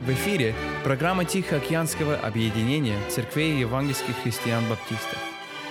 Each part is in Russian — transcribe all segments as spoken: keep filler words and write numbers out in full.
В эфире программа Тихоокеанского объединения церквей евангельских христиан-баптистов.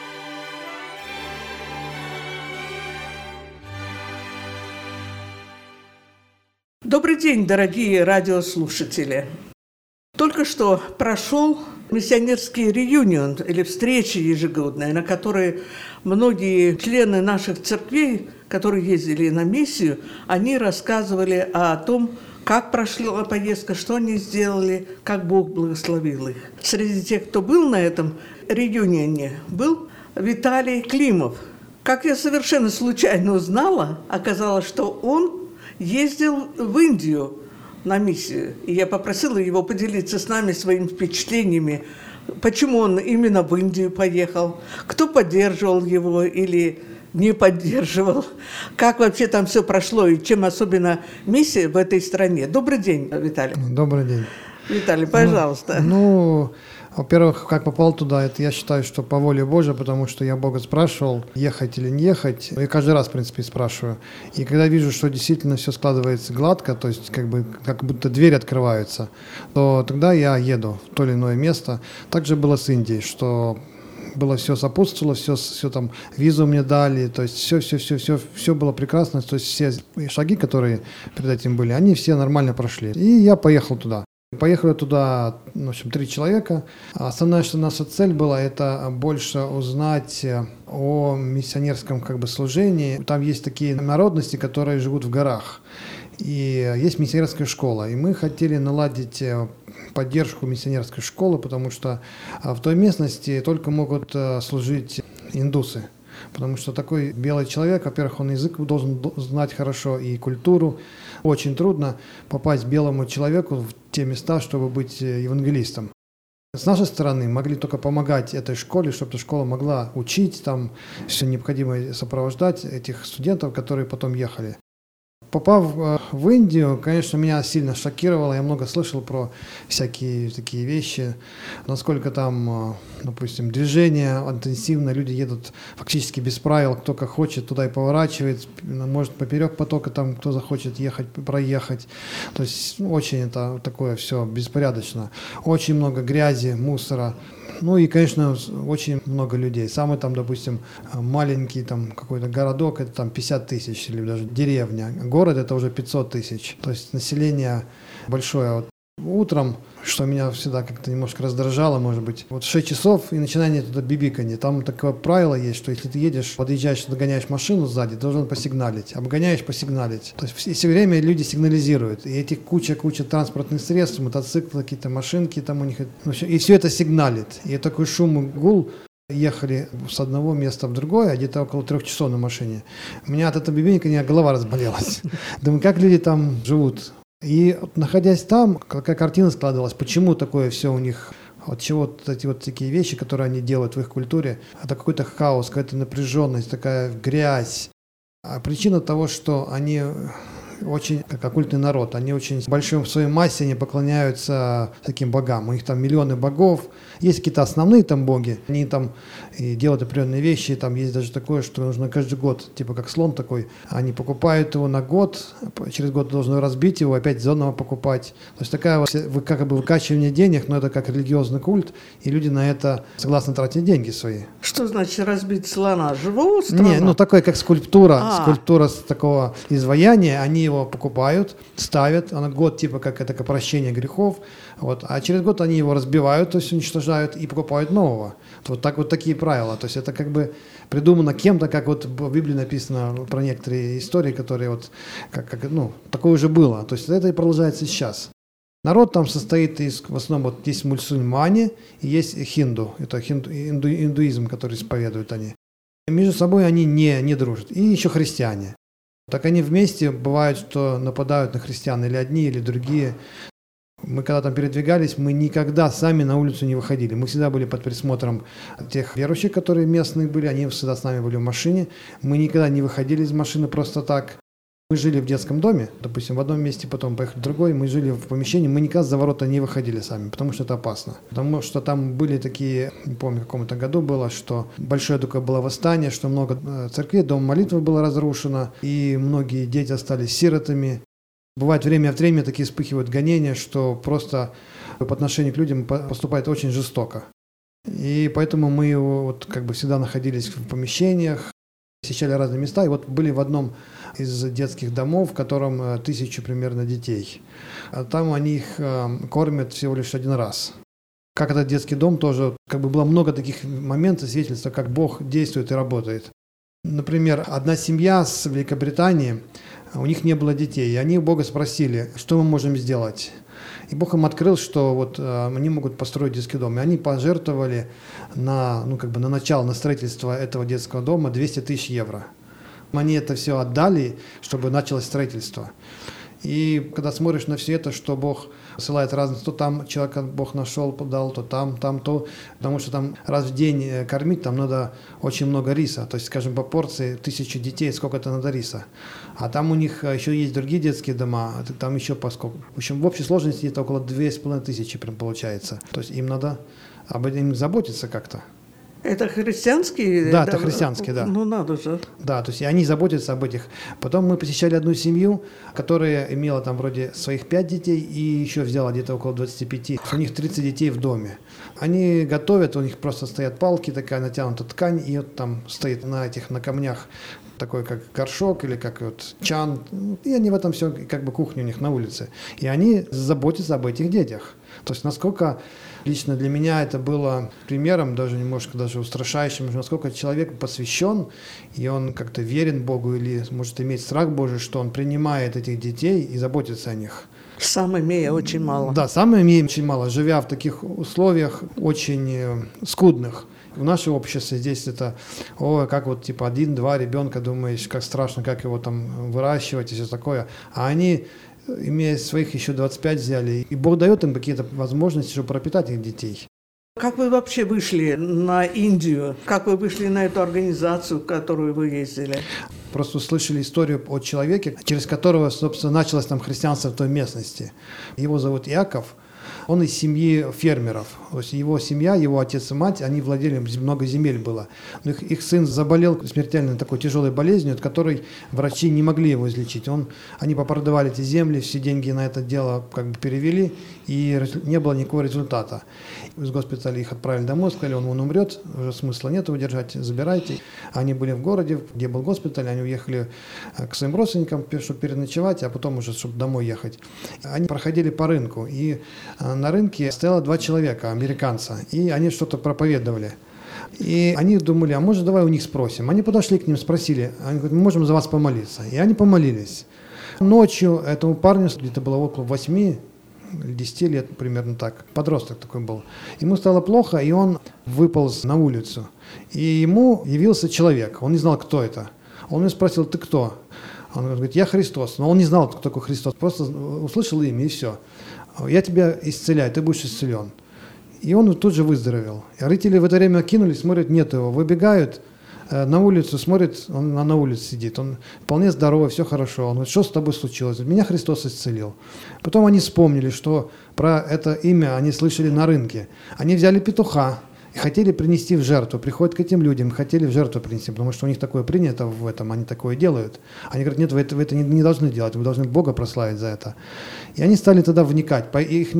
Добрый день, дорогие радиослушатели! Только что прошел миссионерский реюнион или встреча ежегодная, на которой многие члены наших церквей, которые ездили на миссию, они рассказывали о том, как прошла поездка, что они сделали, как Бог благословил их. Среди тех, кто был на этом реюнионе, был Виталий Климов. Как я совершенно случайно узнала, оказалось, что он ездил в Индию на миссию. И я попросила его поделиться с нами своими впечатлениями, почему он именно в Индию поехал, кто поддерживал его или не поддерживал, как вообще там все прошло и чем особенно миссия в этой стране. Добрый день, Виталий. Добрый день. Виталий, пожалуйста. Ну, ну, во-первых, как попал туда, это я считаю, что по воле Божьей, потому что я Бога спрашивал, ехать или не ехать. Я каждый раз, в принципе, спрашиваю. И когда вижу, что действительно все складывается гладко, то есть как бы как будто двери открываются, то тогда я еду в то или иное место. Также было с Индией, что было все сопутствовало, все, все там, визу мне дали, то есть все, все, все, все, все было прекрасно, то есть все шаги, которые перед этим были, они все нормально прошли. И я поехал туда. Поехали туда, в общем, три человека. Основная, что наша цель была, это больше узнать о миссионерском как бы служении. Там есть такие народности, которые живут в горах. И есть миссионерская школа. И мы хотели наладить поддержку миссионерской школы, потому что в той местности только могут служить индусы. Потому что такой белый человек, во-первых, он язык должен знать хорошо и культуру. Очень трудно попасть белому человеку в те места, чтобы быть евангелистом. С нашей стороны могли только помогать этой школе, чтобы эта школа могла учить, там все необходимое сопровождать этих студентов, которые потом ехали. Попав в Индию, конечно, меня сильно шокировало. Я много слышал про всякие такие вещи, насколько там, допустим, движение интенсивно, люди едут фактически без правил, кто как хочет, туда и поворачивает, может поперек потока, там кто захочет ехать, проехать. То есть очень это такое все беспорядочно. Очень много грязи, мусора. Ну и, конечно, очень много людей. Самый там, допустим, маленький там какой-то городок, это там пятьдесят тысяч или даже деревня. Город это уже пятьсот тысяч. То есть население большое. Вот утром, что меня всегда как-то немножко раздражало, может быть, вот шесть часов и начинание туда бибиканье. Там такое правило есть, что если ты едешь, подъезжаешь, догоняешь машину сзади, должен посигналить. Обгоняешь, посигналить. То есть все время люди сигнализируют. И этих куча-куча транспортных средств, мотоциклы, какие-то машинки там у них. И все это сигналит. И такой шум и гул. Ехали с одного места в другое, где-то около трех часов на машине. У меня от этого бибиканья голова разболелась. Думаю, как люди там живут. И находясь там, какая картина складывалась, почему такое все у них, от чего вот эти вот такие вещи, которые они делают в их культуре, это какой-то хаос, какая-то напряженность, такая грязь. А причина того, что они очень, как оккультный народ, они очень в большой в своей массе они поклоняются таким богам. У них там миллионы богов. Есть какие-то основные там боги, они там и делают определенные вещи. Там есть даже такое, что нужно каждый год, типа как слон такой, они покупают его на год, через год должны разбить его, опять заново покупать. То есть такая вот как бы выкачивание денег, но это как религиозный культ, и люди на это согласны тратить деньги свои. Что значит разбить слона? Живого слона? Не, ну такое как скульптура, А. скульптура с такого изваяния, они его покупают, ставят, она год типа как это как прощение грехов, вот, а через год они его разбивают, то есть уничтожают и покупают нового. Вот так вот такие правила, то есть это как бы придумано кем-то, как вот в Библии написано про некоторые истории, которые вот как, как ну такое уже было, то есть это и продолжается сейчас. Народ там состоит из, в основном, вот есть мусульмане и есть хинду, это хинду, инду, индуизм, который исповедуют они. И между собой они не, не дружат. И еще христиане. Так они вместе, бывает, что нападают на христиан или одни, или другие. Мы когда там передвигались, мы никогда сами на улицу не выходили. Мы всегда были под присмотром тех верующих, которые местные были, они всегда с нами были в машине. Мы никогда не выходили из машины просто так. Мы жили в детском доме, допустим, в одном месте, потом поехали в другой, мы жили в помещении, мы никогда за ворота не выходили сами, потому что это опасно. Потому что там были такие, не помню, в каком-то году было, что большое такое было восстание, что много церквей, дом молитвы было разрушено, и многие дети остались сиротами. Бывает время от времени такие вспыхивают гонения, что просто по отношению к людям поступает очень жестоко. И поэтому мы вот как бы всегда находились в помещениях, посещали разные места. И вот были в одном из детских домов, в котором тысячу примерно детей. А там они их кормят всего лишь один раз. Как этот детский дом тоже, как бы было много таких моментов, свидетельства, как Бог действует и работает. Например, одна семья с Великобритании, у них не было детей, и они у Бога спросили, что мы можем сделать. И Бог им открыл, что вот э, они могут построить детский дом. И они пожертвовали на, ну, как бы на начало, на строительство этого детского дома двести тысяч евро. Они это все отдали, чтобы началось строительство. И когда смотришь на все это, что Бог ссылает разных, то там человека Бог нашел, подал, то там, там, то, потому что там раз в день кормить, там надо очень много риса, то есть, скажем, по порции тысячи детей, сколько-то надо риса. А там у них еще есть другие детские дома, там еще поскольку. В общем, в общей сложности это около две с половиной тысячи прям получается. То есть им надо об этом заботиться как-то. Это христианские? Да, это христианские, да. Ну, надо же. Да, то есть и они заботятся об этих. Потом мы посещали одну семью, которая имела там вроде своих пять детей и еще взяла где-то около двадцати пяти. У них тридцать детей в доме. Они готовят, у них просто стоят палки, такая натянута ткань, и вот там стоит на этих, на камнях такой как горшок или как вот чан. И они в этом все, как бы кухня у них на улице. И они заботятся об этих детях. То есть насколько лично для меня это было примером, даже немножко даже устрашающим, насколько человек посвящен, и он как-то верен Богу или может иметь страх Божий, что он принимает этих детей и заботится о них. Сам имея очень мало. Да, сам имея очень мало, живя в таких условиях очень скудных. В нашем обществе здесь это, о, как вот типа один-два ребенка, думаешь, как страшно, как его там выращивать и все такое. А они, имея своих еще двадцать пять взяли, и Бог дает им какие-то возможности, чтобы пропитать их детей. Как вы вообще вышли на Индию? Как вы вышли на эту организацию, в которую вы ездили? Просто услышали историю о человеке, через которого, собственно, началось там христианство в той местности. Его зовут Иаков. Он из семьи фермеров. То есть его семья, его отец и мать, они владели, много земель было. Но их, их сын заболел смертельной такой тяжелой болезнью, от которой врачи не могли его излечить. Он, они попродавали эти земли, все деньги на это дело как бы перевели, и не было никакого результата. Из госпиталя их отправили домой, сказали, он, он умрет, уже смысла нет его держать, забирайте. Они были в городе, где был госпиталь, они уехали к своим родственникам, чтобы переночевать, а потом уже, чтобы домой ехать. Они проходили по рынку, и на рынке стояло два человека, американца, и они что-то проповедовали. И они думали, а может, давай у них спросим. Они подошли к ним, спросили, они говорят, мы можем за вас помолиться. И они помолились. Ночью этому парню, где-то было около восьми, десяти лет, примерно так, подросток такой был. Ему стало плохо, и он выполз на улицу. И ему явился человек, он не знал, кто это. Он его спросил, ты кто? Он говорит, я Христос. Но он не знал, кто такой Христос, просто услышал имя, и все. Я тебя исцеляю, ты будешь исцелен. И он тут же выздоровел. И родители в это время кинулись, смотрят, нет его, выбегают на улицу, смотрят, он на улице сидит, он вполне здоровый, все хорошо. Он говорит, что с тобой случилось? Меня Христос исцелил. Потом они вспомнили, что про это имя они слышали на рынке. Они взяли петуха и хотели принести в жертву. Приходят к этим людям, хотели в жертву принести, потому что у них такое принято в этом, они такое делают. Они говорят, нет, вы это, вы это не, не должны делать, вы должны Бога прославить за это. И они стали тогда вникать, по их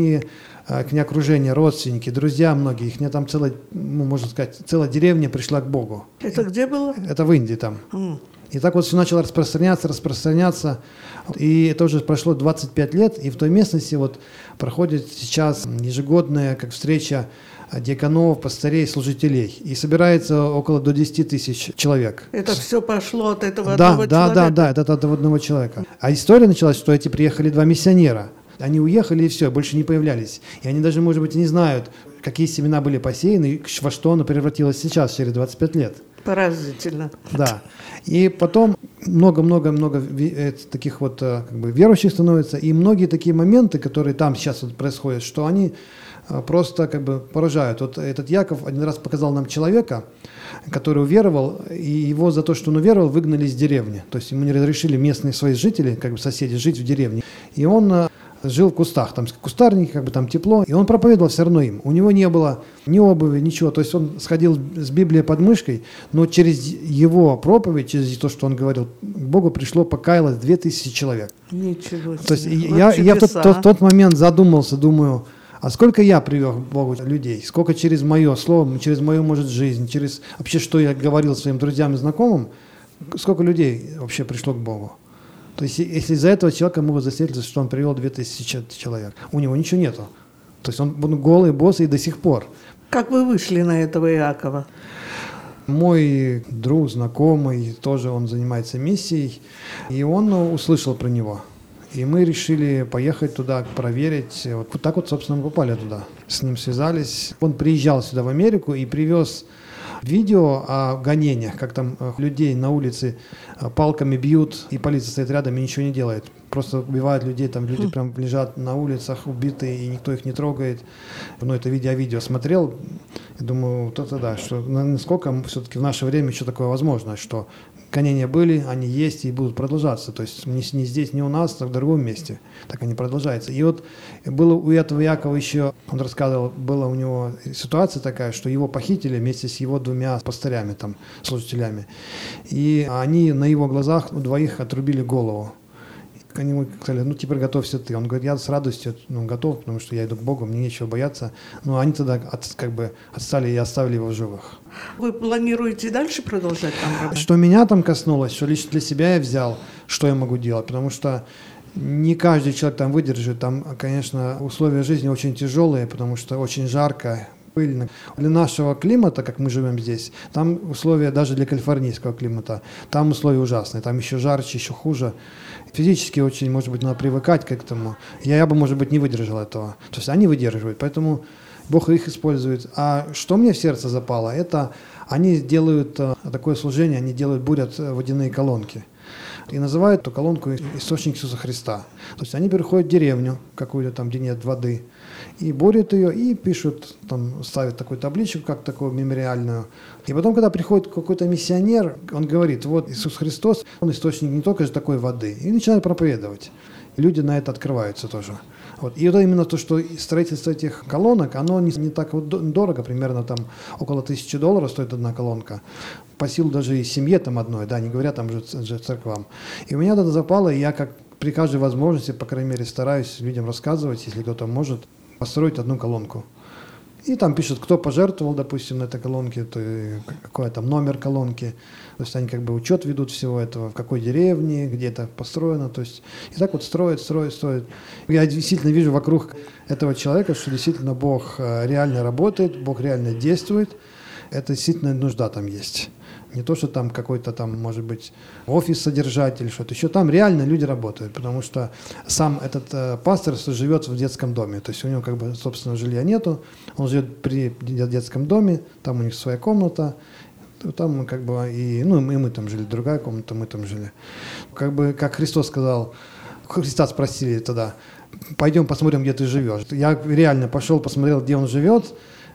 к ней окружение, родственники, друзья многие, их не там целая, ну, можно сказать, целая деревня пришла к Богу. Это где было? Это в Индии там. Mm. И так вот все начало распространяться, распространяться. И это уже прошло двадцать пять лет, и в той местности вот проходит сейчас ежегодная как встреча диаконов, пастырей, служителей. И собирается около до десяти тысяч человек. Это все пошло от этого да, одного да, человека? Да, да, да, это от одного человека. А история началась, что эти приехали два миссионера. Они уехали и все, больше не появлялись. И они даже, может быть, и не знают, какие семена были посеяны, и во что оно превратилось сейчас, через двадцать пять лет. Поразительно. Да. И потом много-много-много таких вот как бы верующих становится, и многие такие моменты, которые там сейчас вот происходят, что они просто как бы поражают. Вот этот Яков один раз показал нам человека, который уверовал, и его за то, что он уверовал, выгнали из деревни. То есть ему не разрешили местные свои жители, как бы соседи, жить в деревне. И он жил в кустах, там кустарники, как бы там тепло, и он проповедовал все равно им. У него не было ни обуви, ничего, то есть он сходил с Библией под мышкой, но через его проповедь, через то, что он говорил, к Богу пришло, покаялось две тысячи человек. Ничего себе. То есть я, я в тот, тот, тот момент задумался, думаю, а сколько я привел к Богу людей, сколько через мое слово, через мою, может, жизнь, через вообще, что я говорил своим друзьям и знакомым, сколько людей вообще пришло к Богу. То есть если из-за этого человека могут засвидетельствовать, что он привел две тысячи человек, у него ничего нету. То есть он голый, босый и до сих пор. Как вы вышли на этого Иакова? Мой друг, знакомый, тоже он занимается миссией, и он услышал про него. И мы решили поехать туда, проверить. Вот так вот, собственно, мы попали туда. С ним связались. Он приезжал сюда, в Америку, и привез видео о гонениях, как там людей на улице палками бьют, и полиция стоит рядом и ничего не делает. Просто убивают людей, там люди прям лежат на улицах убитые, и никто их не трогает. Ну, это видео, видео смотрел, и думаю, вот это да, что насколько все-таки в наше время еще такое возможно, что гонения были, они есть и будут продолжаться. То есть не, не здесь, не у нас, а в другом месте. Так они продолжаются. И вот было у этого Иакова еще, он рассказывал, была у него ситуация такая, что его похитили вместе с его двумя пастырями, там, служителями. И они на его глазах у двоих отрубили голову. Они ему сказали, ну теперь готовься ты. Он говорит, я с радостью ну, готов, потому что я иду к Богу, мне нечего бояться. Но они тогда от, как бы отстали и оставили его в живых. Вы планируете дальше продолжать там работать? Что меня там коснулось, что лично для себя я взял, что я могу делать, потому что не каждый человек там выдержит. Там, конечно, условия жизни очень тяжелые, потому что очень жарко, пыльно. Для нашего климата, как мы живем здесь, там условия даже для калифорнийского климата, там условия ужасные, там еще жарче, еще хуже. Физически очень, может быть, надо привыкать к этому. Я, я бы, может быть, не выдержал этого. То есть они выдерживают, поэтому Бог их использует. А что мне в сердце запало, это они делают такое служение, они делают, бурят водяные колонки. И называют эту колонку «Источник Иисуса Христа». То есть они переходят в деревню какую-то там, где нет воды, и борют ее, и пишут, там, ставят такую табличку, как такую мемориальную. И потом, когда приходит какой-то миссионер, он говорит, вот Иисус Христос, он источник не только же такой воды, и начинает проповедовать. И люди на это открываются тоже. Вот. И это именно то, что строительство этих колонок, оно не, не так вот дорого, примерно там около тысячи долларов стоит одна колонка. По силу даже и семье там одной, да, не говоря там же, же церквам. И у меня это запало, и я как при каждой возможности, по крайней мере, стараюсь людям рассказывать, если кто-то может, построить одну колонку. И там пишут, кто пожертвовал, допустим, на этой колонке, то какой там номер колонки. То есть они как бы учет ведут всего этого, в какой деревне, где это построено. То есть и так вот строят, строят, строят. Я действительно вижу вокруг этого человека, что действительно Бог реально работает, Бог реально действует. Это действительно нужда там есть. Не то, что там какой-то там, может быть, офис содержать или что-то еще. Там реально люди работают, потому что сам этот э, пастор живет в детском доме. То есть у него как бы собственного жилья нету. Он живет при детском доме, там у них своя комната. Там как бы и, ну, и мы там жили, другая комната, мы там жили. Как бы, как Христос сказал, Христа спросили тогда, пойдем посмотрим, где ты живешь. Я реально пошел, посмотрел, где он живет,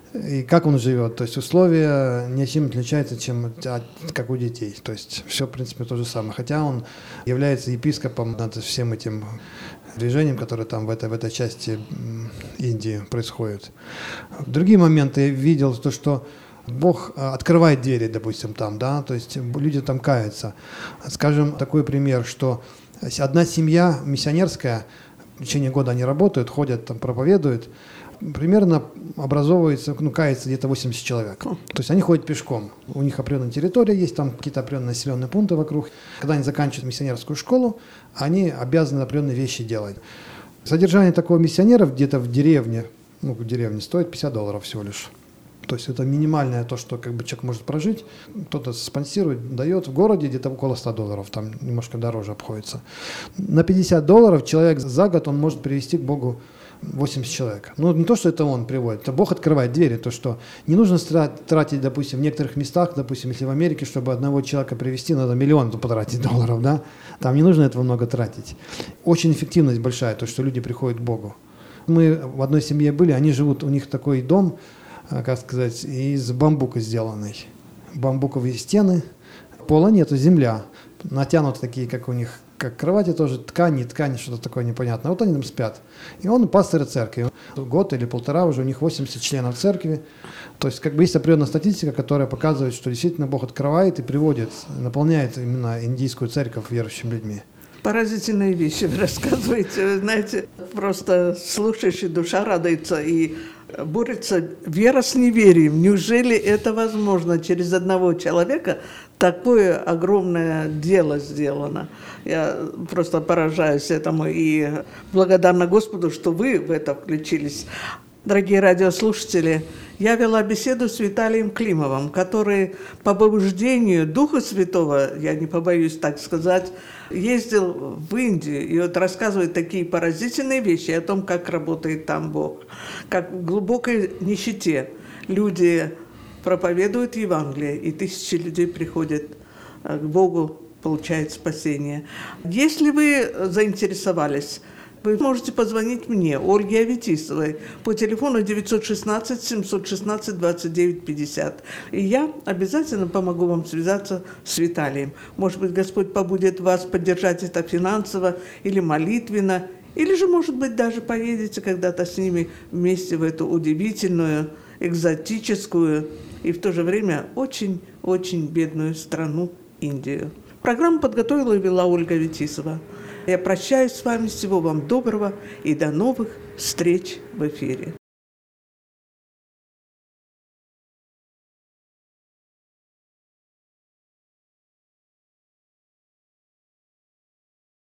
и как он живет. То есть условия ничем не отличаются, чем как у детей. То есть все, в принципе, то же самое. Хотя он является епископом над всем этим движением, которое там в этой, в этой части Индии происходит. В другие моменты я видел то, что Бог открывает двери, допустим, там, да, то есть люди там каются. Скажем, такой пример, что одна семья миссионерская, в течение года они работают, ходят, там, проповедуют, примерно образовывается, ну, кается где-то восемьдесят человек. То есть они ходят пешком. У них определенная территория есть, там какие-то определенные населенные пункты вокруг. Когда они заканчивают миссионерскую школу, они обязаны определенные вещи делать. Содержание такого миссионера где-то в деревне, ну, в деревне стоит пятьдесят долларов всего лишь. То есть это минимальное то, что как бы человек может прожить. Кто-то спонсирует, дает. В городе где-то около ста долларов, там немножко дороже обходится. На пятьдесят долларов человек за год он может привести к Богу восемьдесят человек. Ну, не то, что это он приводит, это Бог открывает двери, то, что не нужно тратить, допустим, в некоторых местах, допустим, если в Америке, чтобы одного человека привести, надо миллион потратить долларов, да, там не нужно этого много тратить. Очень эффективность большая, то, что люди приходят к Богу. Мы в одной семье были, они живут, у них такой дом, как сказать, из бамбука сделанный. Бамбуковые стены, пола нету, земля. натянуты такие, как у них, как кровати тоже, ткани, ткани, что-то такое непонятное. Вот они там спят. И он пастырь церкви. Год или полтора уже у них восемьдесят членов церкви. То есть как бы есть определенная статистика, которая показывает, что действительно Бог открывает и приводит, наполняет именно индийскую церковь верующими людьми. Поразительные вещи вы рассказываете. Вы знаете, просто слушаешь, и душа радуется, и борется вера с неверием. Неужели это возможно? Через одного человека такое огромное дело сделано. Я просто поражаюсь этому и благодарна Господу, что вы в это включились. Дорогие радиослушатели, я вела беседу с Виталием Климовым, который по побуждению Духа Святого, я не побоюсь так сказать, ездил в Индию и вот рассказывает такие поразительные вещи о том, как работает там Бог, как в глубокой нищете люди проповедуют Евангелие, и тысячи людей приходят к Богу, получают спасение. Если вы заинтересовались, вы можете позвонить мне, Ольге Аветисовой, по телефону девятьсот шестнадцать семьсот шестнадцать двадцать девять пятьдесят. И я обязательно помогу вам связаться с Виталием. Может быть, Господь побудет вас поддержать это финансово или молитвенно, или же, может быть, даже поедете когда-то с ними вместе в эту удивительную, экзотическую и в то же время очень-очень бедную страну Индию. Программу подготовила и вела Ольга Аветисова. Я прощаюсь с вами. Всего вам доброго и до новых встреч в эфире.